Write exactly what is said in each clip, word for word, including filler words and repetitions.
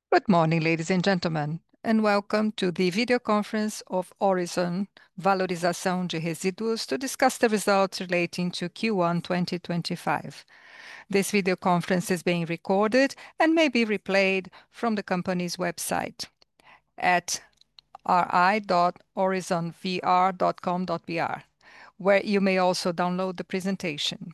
Good morning, ladies and gentlemen, and welcome to the video conference of Orizon Valorização de Resíduos to discuss the results relating to Q one twenty twenty-five. This video conference is being recorded and may be replayed from the company's website at r i dot orizon v r dot com dot b r, where you may also download the presentation.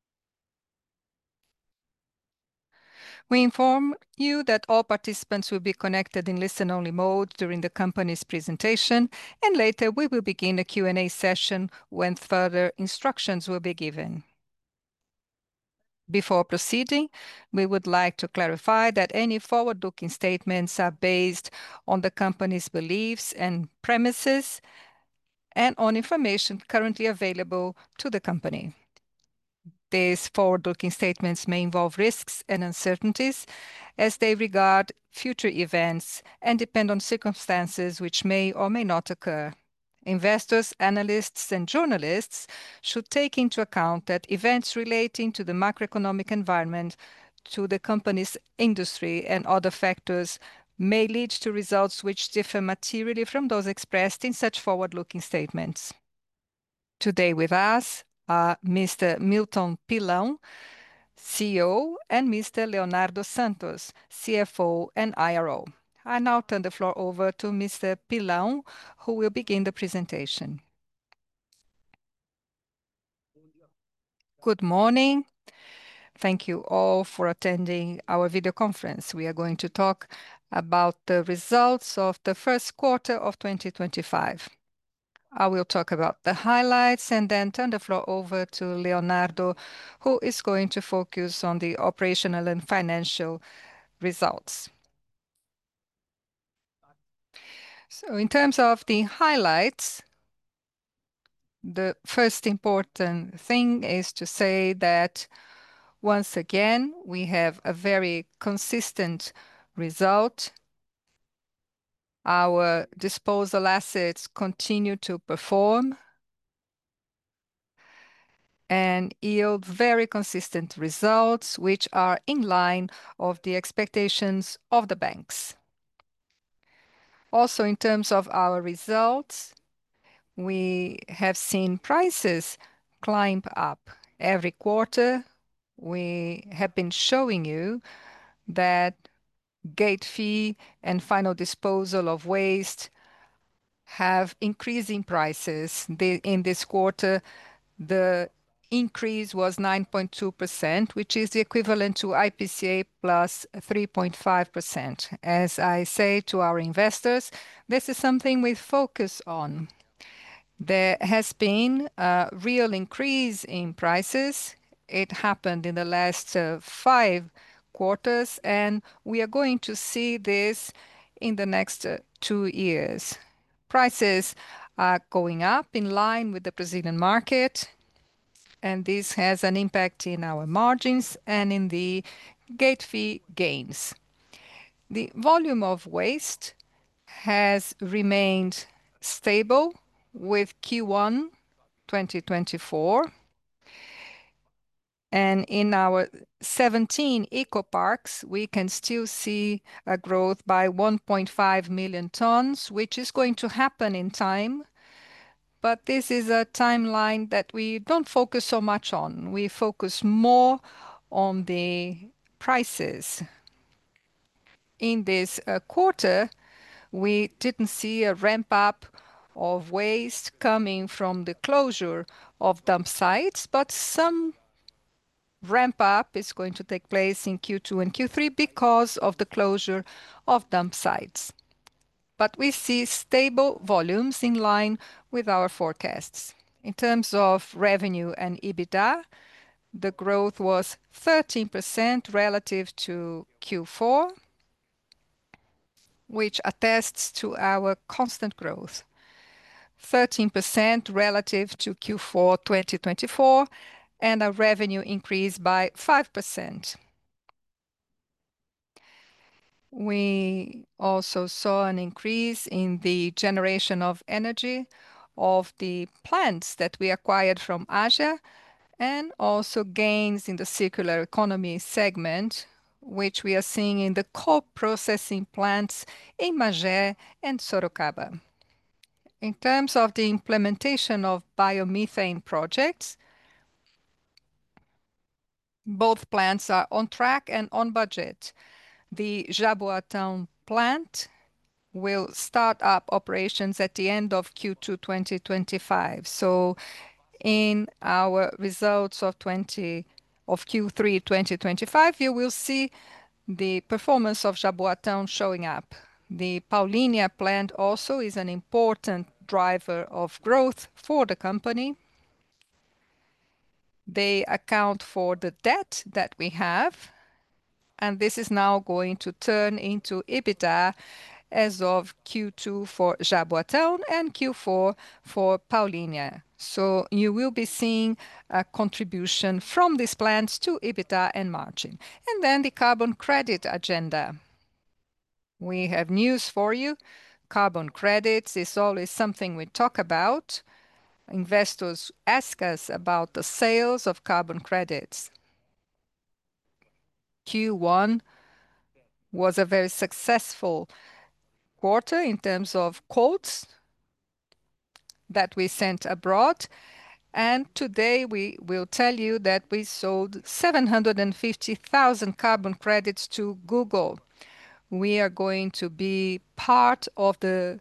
We inform you that all participants will be connected in listen-only mode during the company's presentation, and later we will begin a Q and A session when further instructions will be given. Before proceeding, we would like to clarify that any forward-looking statements are based on the company's beliefs and premises and on information currently available to the company. These forward-looking statements may involve risks and uncertainties as they regard future events and depend on circumstances which may or may not occur. Investors, analysts, and journalists should take into account that events relating to the macroeconomic environment, to the company's industry, and other factors may lead to results which differ materially from those expressed in such forward-looking statements. Today with us are Mister Milton Pilão, C E O, and Mister Leonardo Santos, C F O and I R O. I now turn the floor over to Mister Pilão, who will begin the presentation. Good morning. Thank you all for attending our video conference. We are going to talk about the results of the first quarter of twenty twenty-five. I will talk about the highlights and then turn the floor over to Leonardo, who is going to focus on the operational and financial results. So in terms of the highlights, the first important thing is to say that once again, we have a very consistent result. Our disposal assets continue to perform and yield very consistent results, which are in line of the expectations of the banks. Also, in terms of our results, we have seen prices climb up every quarter. We have been showing you that gate fee and final disposal of waste have increasing prices. The, in this quarter, the increase was nine point two percent, which is the equivalent to I P C A plus three point five percent. As I say to our investors, this is something we focus on. There has been a real increase in prices. It happened in the last uh, five quarters, and we are going to see this in the next uh, two years. Prices are going up in line with the Brazilian market, and this has an impact in our margins and in the gate fee gains. The volume of waste has remained stable with Q one twenty twenty-four. And in our seventeen eco-parks, we can still see a growth by one point five million tons, which is going to happen in time. But this is a timeline that we don't focus so much on. We focus more on the prices. In this uh, quarter, we didn't see a ramp up of waste coming from the closure of dump sites, but some ramp up is going to take place in Q two and Q three because of the closure of dump sites. But we see stable volumes in line with our forecasts. In terms of revenue and EBITDA, the growth was thirteen percent relative to Q four, which attests to our constant growth. thirteen percent relative to Q four twenty twenty-four, and a revenue increase by five percent. We also saw an increase in the generation of energy of the plants that we acquired from A G A, and also gains in the circular economy segment, which we are seeing in the co-processing plants in Magé and Sorocaba. In terms of the implementation of biomethane projects, both plants are on track and on budget. The Jaboatão plant will start up operations at the end of Q two twenty twenty-five. So in our results of Q three twenty twenty-five, you will see the performance of Jaboatão showing up. The Paulínia plant also is an important driver of growth for the company. They account for the debt that we have, and this is now going to turn into EBITDA as of Q two for Jaboatão and Q four for Paulínia. So you will be seeing a contribution from these plants to EBITDA and margin. And then the carbon credit agenda. We have news for you. Carbon credits is always something we talk about. Investors ask us about the sales of carbon credits. Q one was a very successful quarter in terms of quotes that we sent abroad. And today we will tell you that we sold seven hundred fifty thousand carbon credits to Google. We are going to be part of the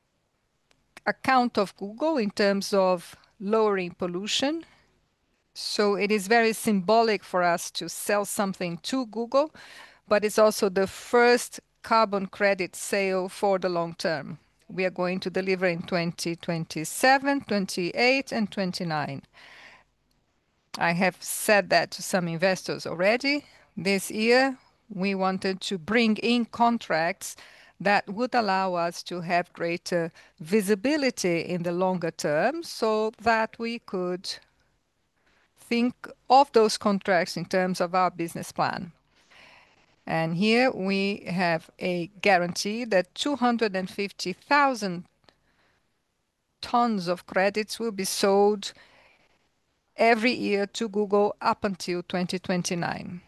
account of Google in terms of lowering pollution. So it is very symbolic for us to sell something to Google, but it's also the first carbon credit sale for the long term. We are going to deliver in twenty twenty-seven, twenty-eight, and twenty-nine. I have said that to some investors already. This year, we wanted to bring in contracts that would allow us to have greater visibility in the longer term so that we could think of those contracts in terms of our business plan. And here we have a guarantee that two hundred fifty thousand tons of credits will be sold every year to Google up until twenty twenty-nine.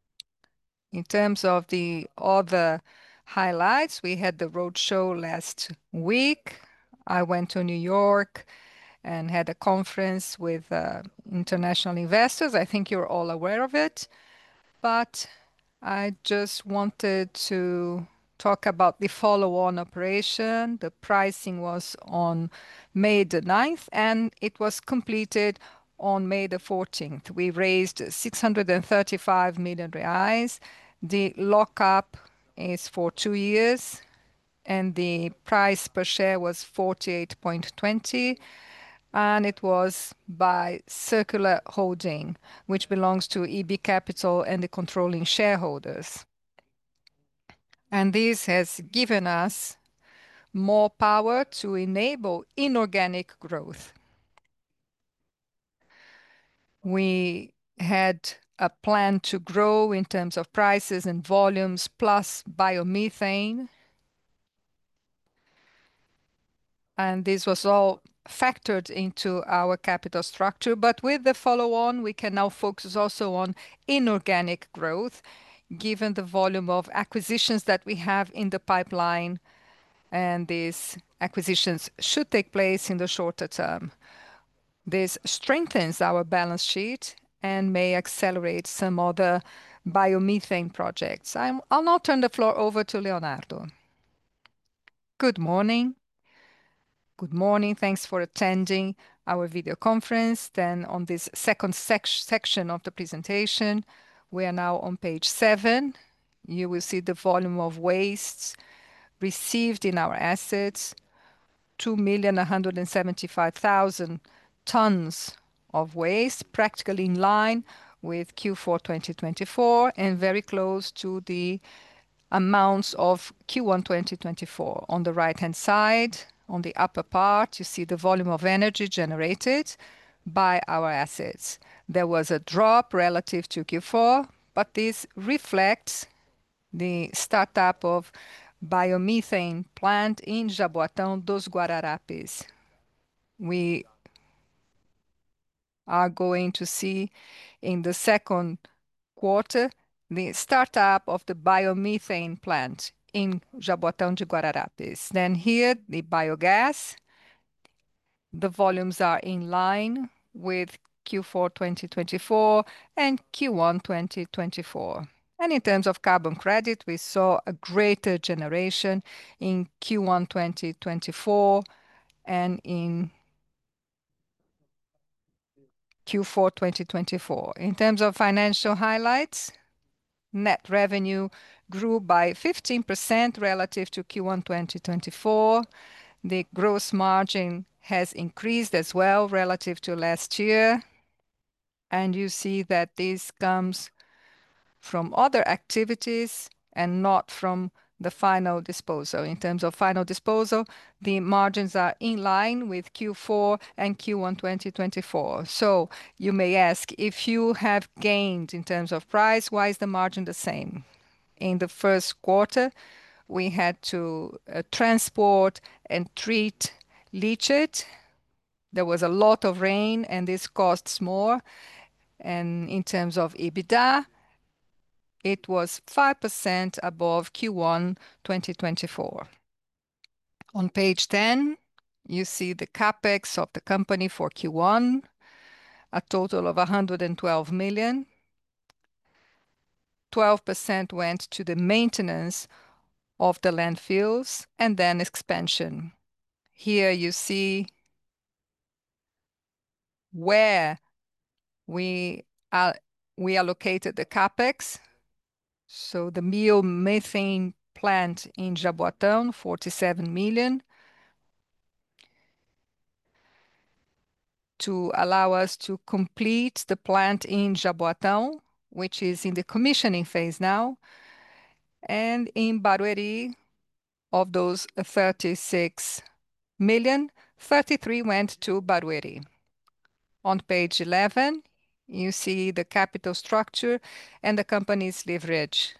In terms of the other highlights, we had the roadshow last week. I went to New York and had a conference with uh, international investors. I think you're all aware of it, but I just wanted to talk about the follow-on operation. The pricing was on May the ninth, and it was completed on May the fourteenth. We raised six hundred thirty-five million reais. The lockup is for two years, and the price per share was forty-eight twenty, and it was by Circular Holding, which belongs to E B Capital and the controlling shareholders. And this has given us more power to enable inorganic growth. We had a plan to grow in terms of prices and volumes, plus biomethane. And this was all factored into our capital structure. But with the follow-on, we can now focus also on inorganic growth, given the volume of acquisitions that we have in the pipeline, and these acquisitions should take place in the shorter term. This strengthens our balance sheet and may accelerate some other biomethane projects. I'm, I'll now turn the floor over to Leonardo. Good morning. Good morning. Thanks for attending our video conference. Then on this second sec section of the presentation, we are now on page seven. You will see the volume of wastes received in our assets, two million one hundred seventy-five thousand tons of waste, practically in line with Q four twenty twenty-four and very close to the amounts of Q one twenty twenty-four. On the right-hand side, on the upper part, you see the volume of energy generated by our assets. There was a drop relative to Q four, but this reflects the startup of biomethane plant in Jaboatão dos Guararapes. We are going to see in the second quarter the startup of the biomethane plant in Jaboatão de Guararapes. Then here, the biogas. The volumes are in line with Q four twenty twenty-four and Q one twenty twenty-four. And in terms of carbon credit, we saw a greater generation in Q one twenty twenty-four and in Q four twenty twenty-four. In terms of financial highlights, net revenue grew by fifteen percent relative to Q one twenty twenty-four. The gross margin has increased as well relative to last year. And you see that this comes from other activities and not from the final disposal. In terms of final disposal, the margins are in line with Q four and Q one twenty twenty-four. So you may ask, if you have gained in terms of price, why is the margin the same? In the first quarter, we had to uh, transport and treat leachate. There was a lot of rain, and this costs more. And in terms of EBITDA, it was five percent above Q one twenty twenty-four. On page ten, you see the CapEx of the company for Q one, a total of one hundred twelve million. twelve percent went to the maintenance of the landfills and then expansion. Here you see where we uh, we allocated the CapEx. So the biomethane plant in Jaboatão, forty-seven million, to allow us to complete the plant in Jaboatão, which is in the commissioning phase now. And in Barueri, of those thirty-six million, thirty-three went to Barueri. On page eleven, you see the capital structure and the company's leverage.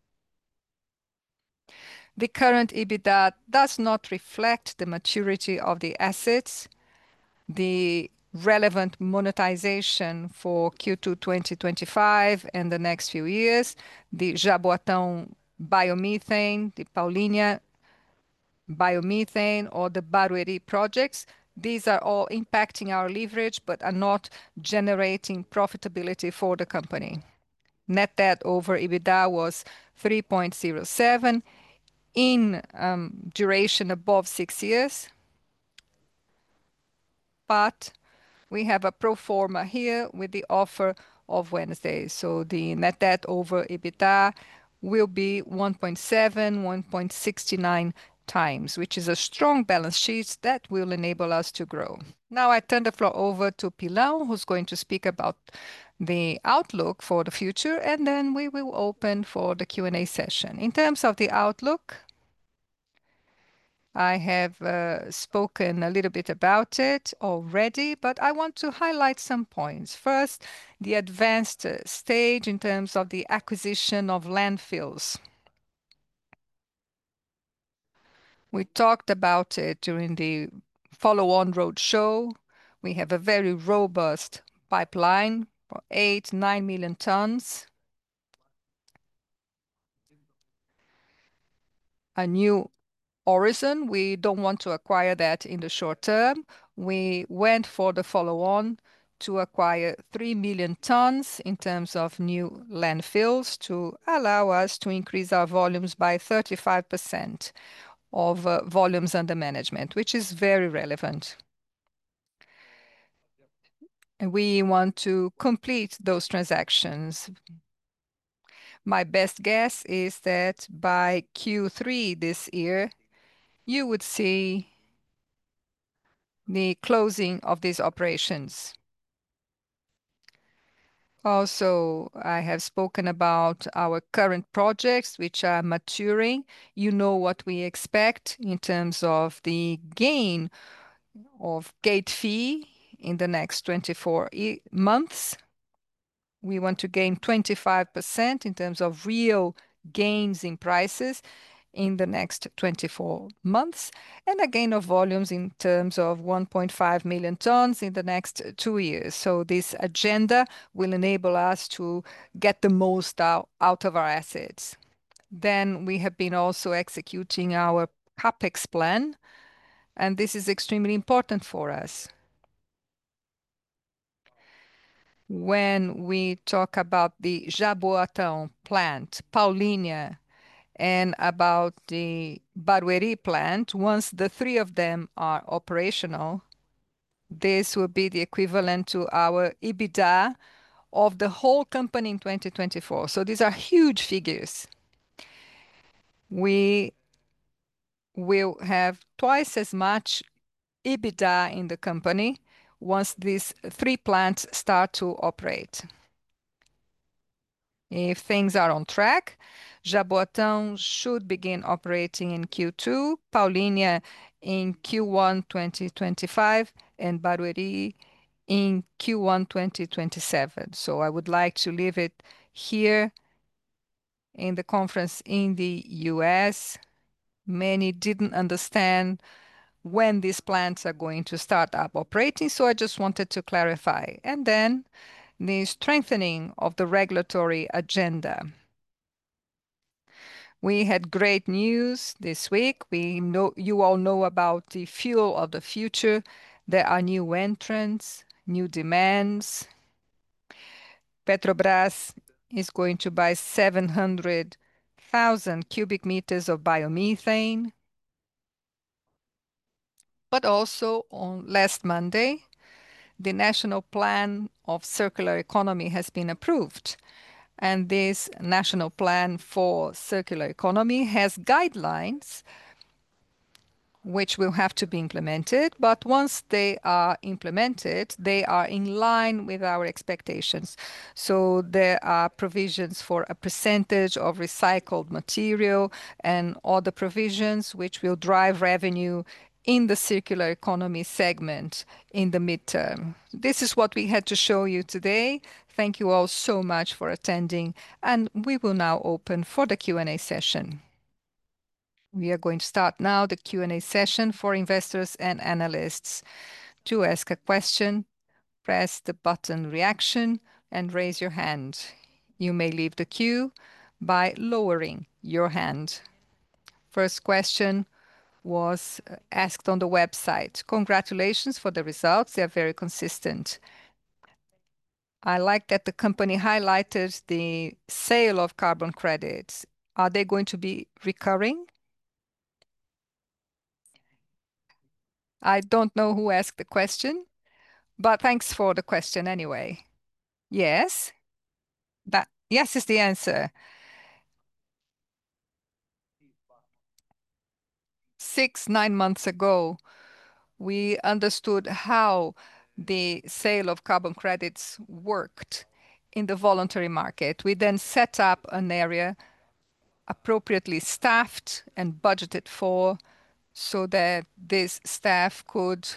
The current EBITDA does not reflect the maturity of the assets, the relevant monetization for Q two twenty twenty-five and the next few years, the Jaboatão biomethane, the Paulínia biomethane, or the Barueri projects. These are all impacting our leverage, but are not generating profitability for the company. Net debt over EBITDA was three point zero seven in um, duration above six years. But we have a pro forma here with the offer of Wednesday. So the net debt over EBITDA will be one point seven, one point six nine times, which is a strong balance sheet that will enable us to grow. Now I turn the floor over to Pilão, who's going to speak about the outlook for the future, and then we will open for the Q and A session. In terms of the outlook, I have uh, spoken a little bit about it already, but I want to highlight some points. First, the advanced uh, stage in terms of the acquisition of landfills. We talked about it during the follow-on roadshow. We have a very robust pipeline for eight, nine million tons. A new horizon. We don't want to acquire that in the short term. We went for the follow-on to acquire three million tons in terms of new landfills to allow us to increase our volumes by thirty-five percent of uh, volumes under management, which is very relevant. And we want to complete those transactions. My best guess is that by Q three this year, you would see the closing of these operations. Also, I have spoken about our current projects, which are maturing. You know what we expect in terms of the gain of gate fee in the next twenty-four months. We want to gain twenty-five percent in terms of real gains in prices. in the next twenty-four months, and a gain of volumes in terms of one point five million tons in the next two years. So this agenda will enable us to get the most out, out of our assets. Then we have been also executing our CapEx plan, and this is extremely important for us. When we talk about the Jaboatão plant, Paulínia, and about the Barueri plant, once the three of them are operational, this will be the equivalent to our EBITDA of the whole company in twenty twenty-four. So these are huge figures. We will have twice as much EBITDA in the company once these three plants start to operate. If things are on track, Jaboatão should begin operating in Q two, Paulínia in Q one twenty twenty-five, and Barueri in Q one twenty twenty-seven. So I would like to leave it here in the conference in the U S. Many didn't understand when these plants are going to start up operating, so I just wanted to clarify. And then the strengthening of the regulatory agenda. We had great news this week. We know you all know about the fuel of the future. There are new entrants, new demands. Petrobras is going to buy seven hundred thousand cubic meters of biomethane. But also on last Monday, the National Plan of Circular Economy has been approved. And this National Plan for Circular Economy has guidelines which will have to be implemented. But once they are implemented, they are in line with our expectations. So there are provisions for a percentage of recycled material and other provisions which will drive revenue in the circular economy segment in the midterm. This is what we had to show you today. Thank you all so much for attending, and we will now open for the Q and A session. We are going to start now the Q and A session for investors and analysts. To ask a question, press the button reaction and raise your hand. You may leave the queue by lowering your hand. First question was asked on the website. Congratulations for the results. They are very consistent. I like that the company highlighted the sale of carbon credits. Are they going to be recurring? I don't know who asked the question, but thanks for the question anyway. Yes, that yes is the answer. Six, nine months ago, we understood how the sale of carbon credits worked in the voluntary market. We then set up an area appropriately staffed and budgeted for so that this staff could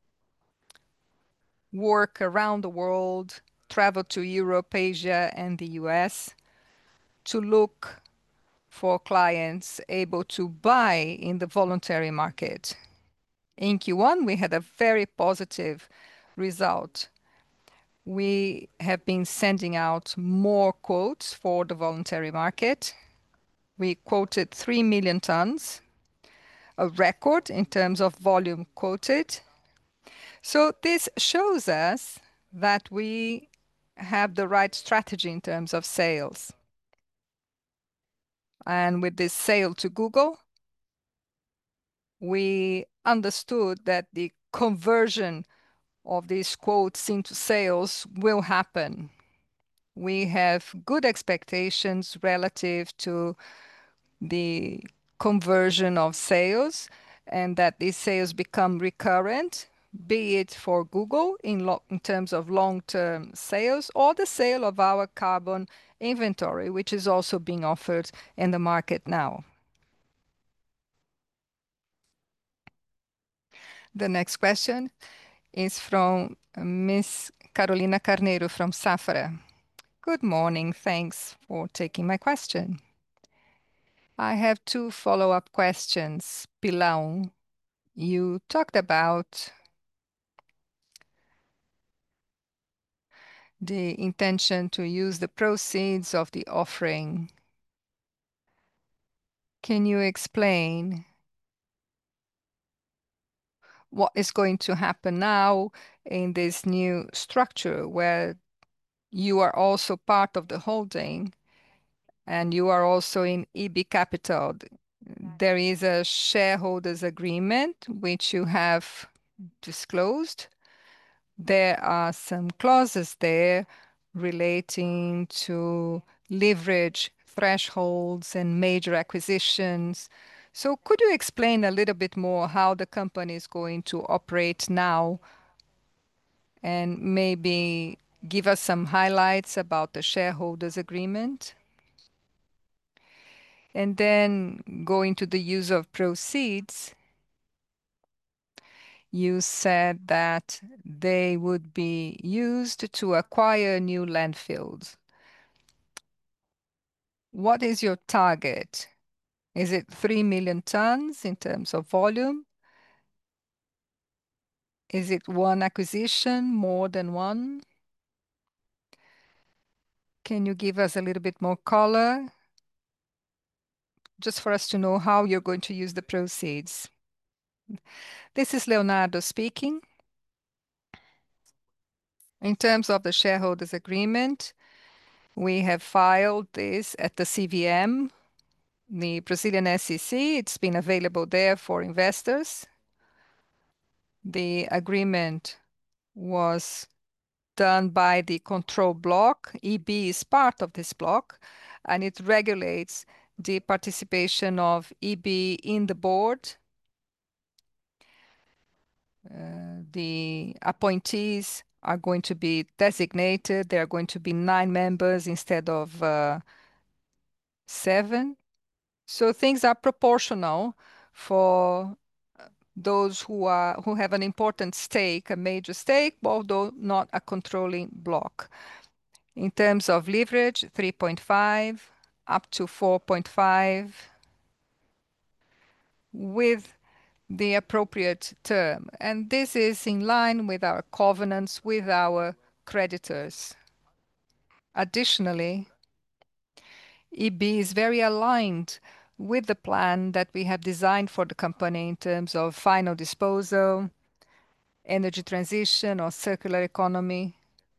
work around the world, travel to Europe, Asia, and the U S to look for clients able to buy in the voluntary market. In Q one, we had a very positive result. We have been sending out more quotes for the voluntary market. We quoted three million tons, a record in terms of volume quoted. So this shows us that we have the right strategy in terms of sales. And with this sale to Google, we understood that the conversion of these quotes into sales will happen. We have good expectations relative to the conversion of sales and that these sales become recurrent, be it for Google in, in terms of long-term sales or the sale of our carbon inventory, which is also being offered in the market now. The next question is from Miss Carolina Carneiro from Safra. Good morning. Thanks for taking my question. I have two follow-up questions. Pilão, you talked about the intention to use the proceeds of the offering. Can you explain what is going to happen now in this new structure where you are also part of the holding and you are also in E B Capital? There is a shareholders agreement which you have disclosed. There are some clauses there relating to leverage thresholds and major acquisitions. So could you explain a little bit more how the company is going to operate now and maybe give us some highlights about the shareholders agreement? And then going to the use of proceeds, you said that they would be used to acquire new landfills. What is your target? Is it three million tons in terms of volume? Is it one acquisition, more than one? Can you give us a little bit more color just for us to know how you're going to use the proceeds? This is Leonardo speaking. In terms of the shareholders agreement, we have filed this at the C V M, the Brazilian S E C. It's been available there for investors. The agreement was done by the control block. E B is part of this block, and it regulates the participation of E B in the board. Uh, the appointees are going to be designated. There are going to be nine members instead of uh, seven. So things are proportional for those who are who have an important stake, a major stake, although not a controlling block. In terms of leverage, three point five up to four point five with the appropriate term. And this is in line with our covenants with our creditors. Additionally, E B is very aligned with the plan that we have designed for the company in terms of final disposal, energy transition, or circular economy,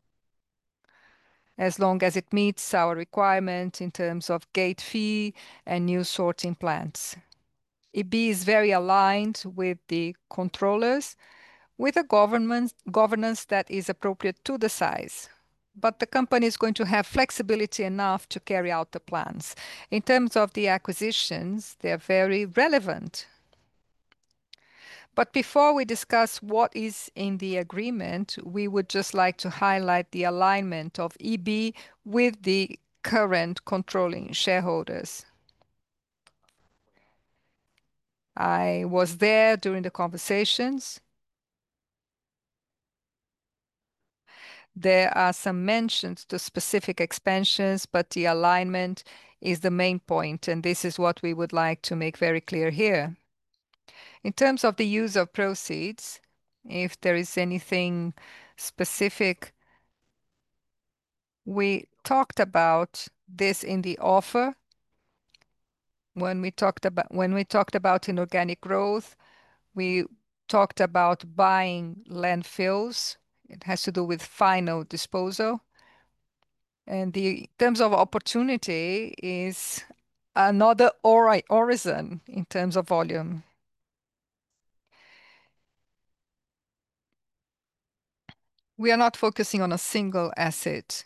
as long as it meets our requirement in terms of gate fee and new sorting plants. E B is very aligned with the controllers, with a government governance that is appropriate to the size. But the company is going to have flexibility enough to carry out the plans. In terms of the acquisitions, they're very relevant. But before we discuss what is in the agreement, we would just like to highlight the alignment of E B with the current controlling shareholders. I was there during the conversations. There are some mentions to specific expansions, but the alignment is the main point, and this is what we would like to make very clear here. In terms of the use of proceeds, if there is anything specific, we talked about this in the offer when we talked about when we talked about inorganic growth. We talked about buying landfills. It has to do with final disposal. And the in terms of opportunity is another hori- horizon in terms of volume. We are not focusing on a single asset.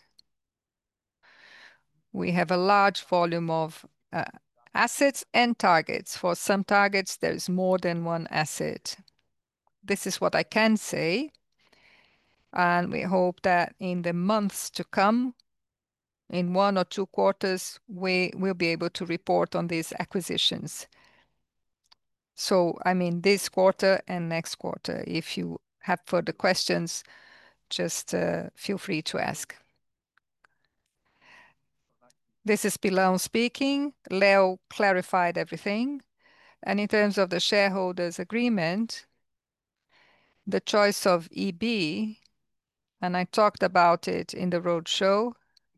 We have a large volume of uh, assets and targets. For some targets, there is more than one asset. This is what I can say, and we hope that in the months to come, in one or two quarters, we will be able to report on these acquisitions. So, I mean, this quarter and next quarter. If you have further questions, just uh, feel free to ask. This is Pilão speaking. Leo clarified everything. And in terms of the shareholders' agreement, the choice of E B, and I talked about it in the roadshow,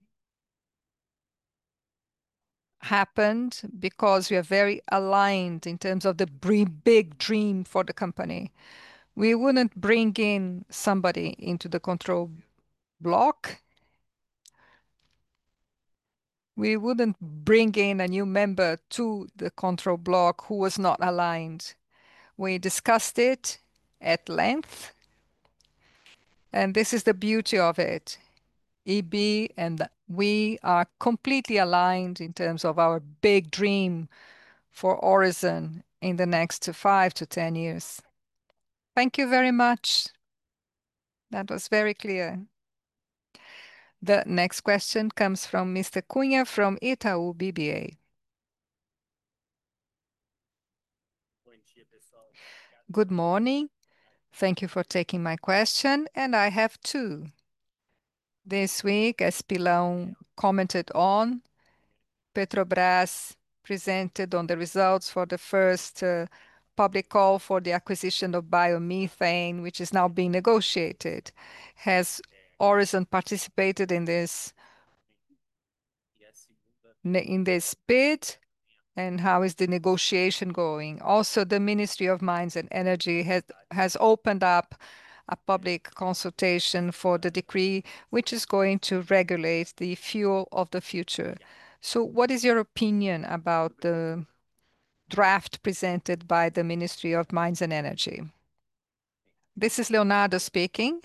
happened because we are very aligned in terms of the big dream for the company. We wouldn't bring in somebody into the control block. We wouldn't bring in a new member to the control block who was not aligned. We discussed it at length, and this is the beauty of it. E B and we are completely aligned in terms of our big dream for Orizon in the next five to ten years. Thank you very much. That was very clear. The next question comes from Mister Cunha from Itaú B B A. Good morning. Thank you for taking my question, and I have two. This week, as Pilão commented on, Petrobras presented on the results for the first uh, public call for the acquisition of biomethane, which is now being negotiated. Has Orizon participated in this in this bid? And how is the negotiation going? Also, the Ministry of Mines and Energy has, has opened up a public consultation for the decree, which is going to regulate the fuel of the future. So what is your opinion about the draft presented by the Ministry of Mines and Energy? This is Leonardo speaking.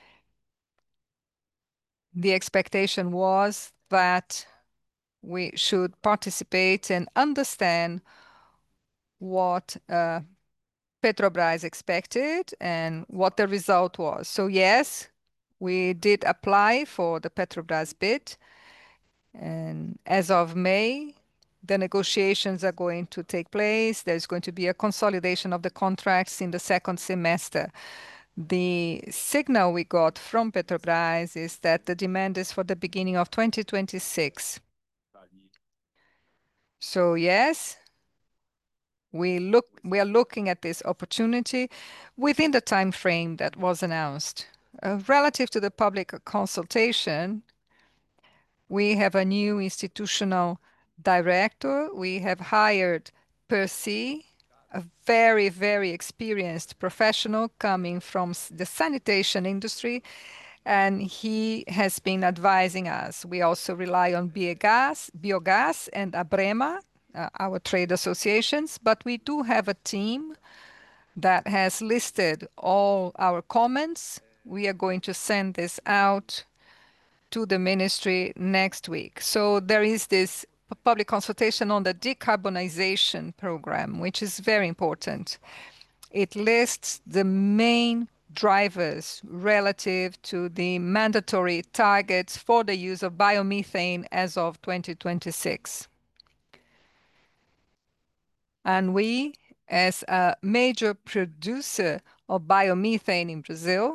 The expectation was that we should participate and understand what uh, Petrobras expected and what the result was. So yes, we did apply for the Petrobras bid, and as of May, the negotiations are going to take place. There's going to be a consolidation of the contracts in the second semester. The signal we got from Petrobras is that the demand is for the beginning of twenty twenty-six. So yes, we look we are looking at this opportunity within the time frame that was announced. Uh, relative to the public consultation, we have a new institutional director. We have hired Percy, a very, very experienced professional coming from the sanitation industry, and he has been advising us. We also rely on biogas, biogas and ABREMA, uh, our trade associations, but we do have a team that has listed all our comments. We are going to send this out to the ministry next week. So there is this public consultation on the decarbonization program, which is very important. It lists the main drivers relative to the mandatory targets for the use of biomethane as of twenty twenty-six. And we, as a major producer of biomethane in Brazil,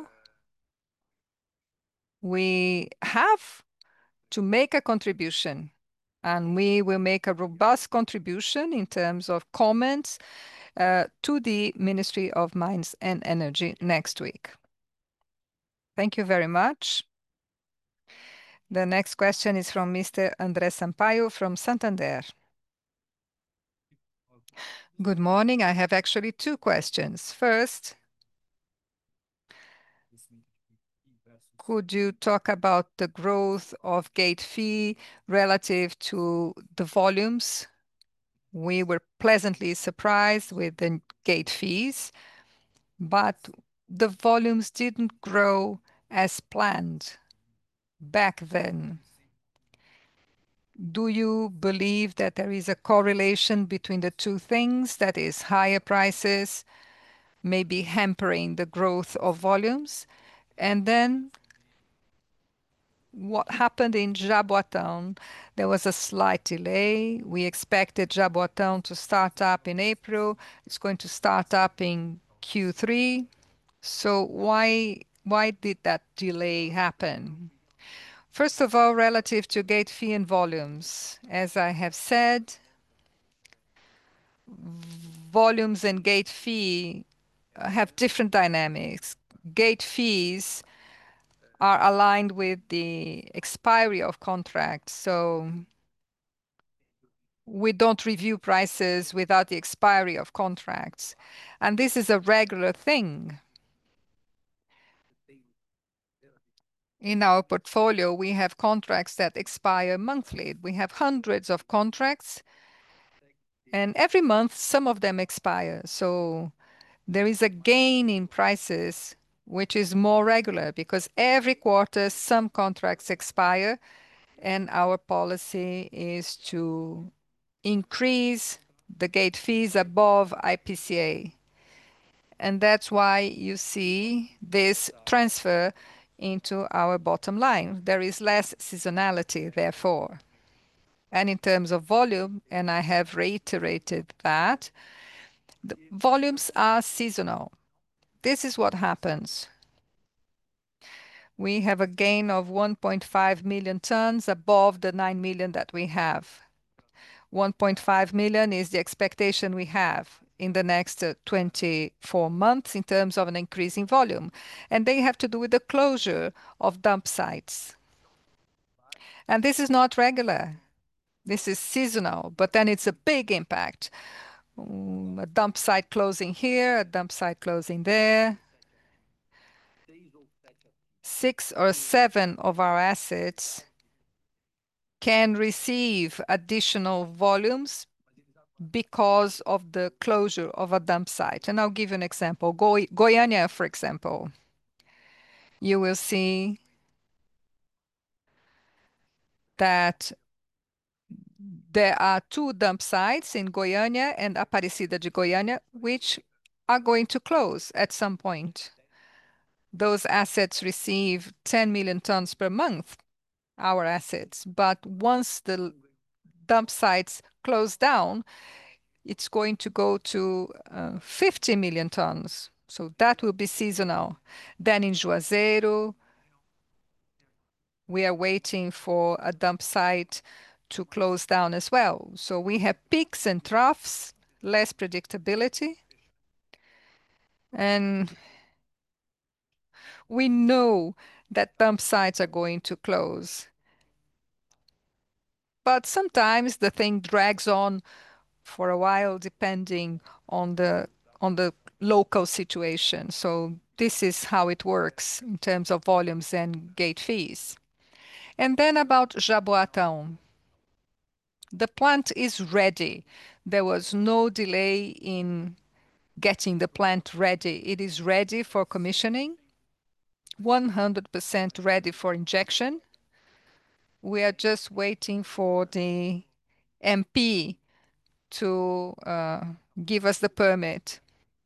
we have to make a contribution, and we will make a robust contribution in terms of comments uh, to the Ministry of Mines and Energy next week. Thank you very much. The next question is from Mister André Sampaio from Santander. Good morning. I have actually two questions. First, could you talk about the growth of gate fee relative to the volumes? We were pleasantly surprised with the gate fees, but the volumes didn't grow as planned back then. Do you believe that there is a correlation between the two things, that is higher prices maybe hampering the growth of volumes? And then what happened in Jaboatão? There was a slight delay. We expected Jaboatão to start up in April. It's going to start up in Q three. So why why did that delay happen? First of all, relative to gate fee and volumes, as I have said, volumes and gate fee have different dynamics. Gate fees are aligned with the expiry of contracts, so we don't review prices without the expiry of contracts. And this is a regular thing. In our portfolio, we have contracts that expire monthly. We have hundreds of contracts, and every month some of them expire. So there is a gain in prices, which is more regular because every quarter some contracts expire, and our policy is to increase the gate fees above I P C A. And that's why you see this transfer into our bottom line. There is less seasonality, therefore. And in terms of volume, and I have reiterated that, the volumes are seasonal. This is what happens. We have a gain of one point five million tons above the nine million that we have. one point five million is the expectation we have in the next uh, twenty-four months in terms of an increasing volume. And they have to do with the closure of dump sites. And this is not regular. This is seasonal, but then it's a big impact. Mm, a dump site closing here, a dump site closing there. Six or seven of our assets can receive additional volumes because of the closure of a dump site. And I'll give you an example. Goi Goiânia, for example, you will see that there are two dump sites in Goiânia and Aparecida de Goiânia, which are going to close at some point. Those assets receive ten million tons per month, our assets. But once the dump sites close down, it's going to go to uh, fifty million tons. So that will be seasonal. Then in Juazeiro, we are waiting for a dump site to close down as well. So we have peaks and troughs, less predictability. And we know that dump sites are going to close. But sometimes the thing drags on for a while depending on the on the local situation. So this is how it works in terms of volumes and gate fees. And then about Jaboatão. The plant is ready. There was no delay in getting the plant ready. It is ready for commissioning, one hundred percent ready for injection. We are just waiting for the M P to uh, give us the permit.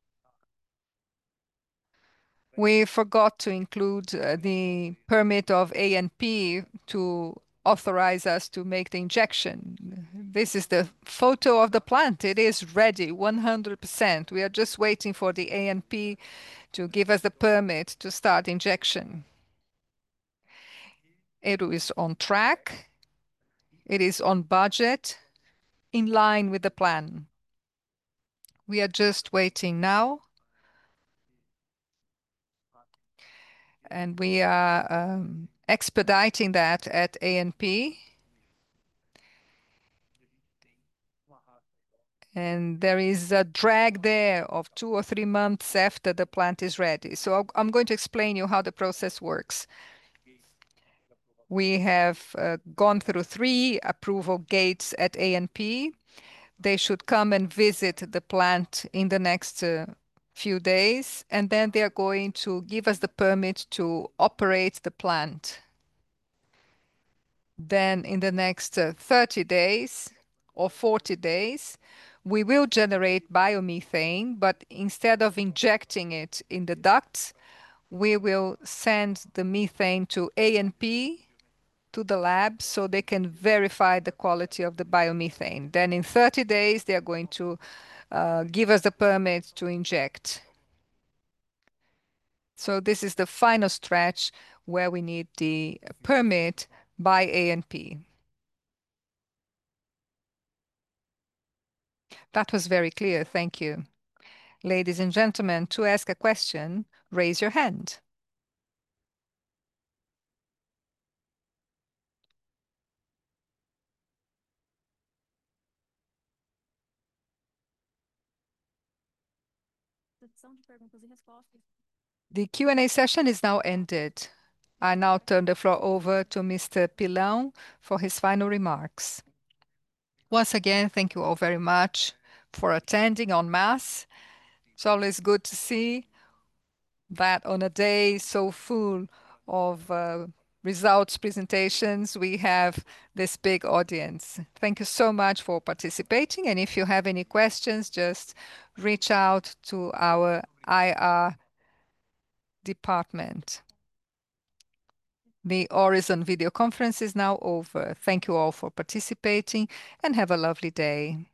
We forgot to include uh, the permit of A N P to authorize us to make the injection. This is the photo of the plant. It is ready, one hundred percent. We are just waiting for the A N P to give us the permit to start injection. It is on track. It is on budget, in line with the plan. We are just waiting now, and we are um, expediting that at A N P. And there is a drag there of two or three months after the plant is ready. So I'm going to explain you how the process works. We have uh, gone through three approval gates at A N P. They should come and visit the plant in the next uh, few days, and then they are going to give us the permit to operate the plant. Then in the next uh, thirty days or forty days, we will generate biomethane, but instead of injecting it in the ducts, we will send the methane to A N P, to the lab, so they can verify the quality of the biomethane. Then in thirty days, they are going to uh, give us the permit to inject. So this is the final stretch where we need the permit by A N P. That was very clear. Thank you. Ladies and gentlemen, to ask a question, raise your hand. The Q and A session is now ended. I now turn the floor over to Mister Pilão for his final remarks. Once again, thank you all very much for attending en masse. It's always good to see that on a day so full of uh, results presentations, we have this big audience. Thank you so much for participating. And if you have any questions, just reach out to our I R department. The Horizon video conference is now over. Thank you all for participating and have a lovely day.